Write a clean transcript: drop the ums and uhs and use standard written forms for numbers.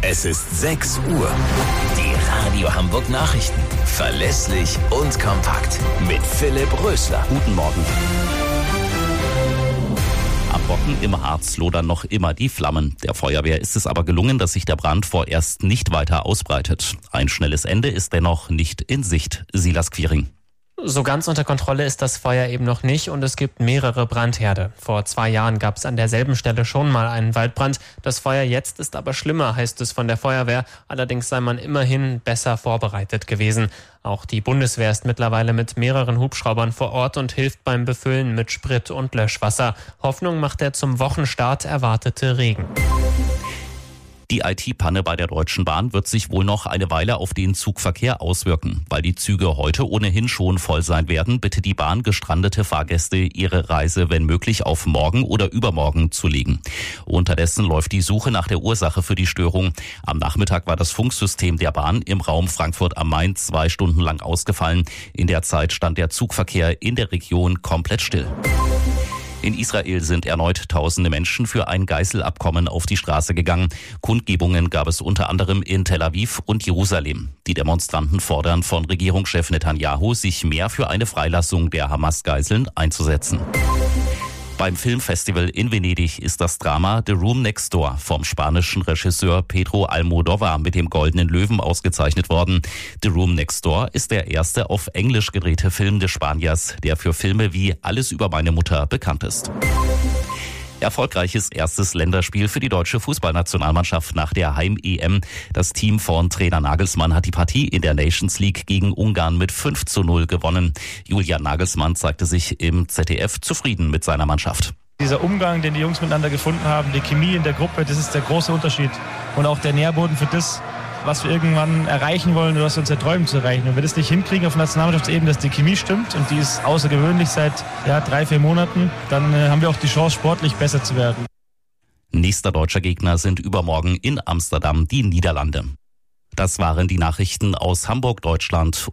Es ist 6 Uhr. Die Radio Hamburg Nachrichten. Verlässlich und kompakt. Mit Philipp Rösler. Guten Morgen. Am Brocken im Harz lodern noch immer die Flammen. Der Feuerwehr ist es aber gelungen, dass sich der Brand vorerst nicht weiter ausbreitet. Ein schnelles Ende ist dennoch nicht in Sicht. Silas Quiring. So ganz unter Kontrolle ist das Feuer eben noch nicht und es gibt mehrere Brandherde. Vor 2 Jahren gab es an derselben Stelle schon mal einen Waldbrand. Das Feuer jetzt ist aber schlimmer, heißt es von der Feuerwehr. Allerdings sei man immerhin besser vorbereitet gewesen. Auch die Bundeswehr ist mittlerweile mit mehreren Hubschraubern vor Ort und hilft beim Befüllen mit Sprit und Löschwasser. Hoffnung macht der zum Wochenstart erwartete Regen. Die IT-Panne bei der Deutschen Bahn wird sich wohl noch eine Weile auf den Zugverkehr auswirken. Weil die Züge heute ohnehin schon voll sein werden, bittet die Bahn gestrandete Fahrgäste, ihre Reise, wenn möglich, auf morgen oder übermorgen zu legen. Unterdessen läuft die Suche nach der Ursache für die Störung. Am Nachmittag war das Funksystem der Bahn im Raum Frankfurt am Main 2 Stunden lang ausgefallen. In der Zeit stand der Zugverkehr in der Region komplett still. In Israel sind erneut tausende Menschen für ein Geiselabkommen auf die Straße gegangen. Kundgebungen gab es unter anderem in Tel Aviv und Jerusalem. Die Demonstranten fordern von Regierungschef Netanyahu, sich mehr für eine Freilassung der Hamas-Geiseln einzusetzen. Beim Filmfestival in Venedig ist das Drama The Room Next Door vom spanischen Regisseur Pedro Almodóvar mit dem Goldenen Löwen ausgezeichnet worden. The Room Next Door ist der erste auf Englisch gedrehte Film des Spaniers, der für Filme wie Alles über meine Mutter bekannt ist. Erfolgreiches erstes Länderspiel für die deutsche Fußballnationalmannschaft nach der Heim-EM. Das Team von Trainer Nagelsmann hat die Partie in der Nations League gegen Ungarn mit 5:0 gewonnen. Julian Nagelsmann zeigte sich im ZDF zufrieden mit seiner Mannschaft. Dieser Umgang, den die Jungs miteinander gefunden haben, die Chemie in der Gruppe, das ist der große Unterschied. Und auch der Nährboden für das, was wir irgendwann erreichen wollen oder was wir uns erträumen zu erreichen. Und wenn wir das nicht hinkriegen auf Nationalmannschaftsebene, dass die Chemie stimmt und die ist außergewöhnlich seit 3-4 Monaten, dann haben wir auch die Chance, sportlich besser zu werden. Nächster deutscher Gegner sind übermorgen in Amsterdam die Niederlande. Das waren die Nachrichten aus Hamburg, Deutschland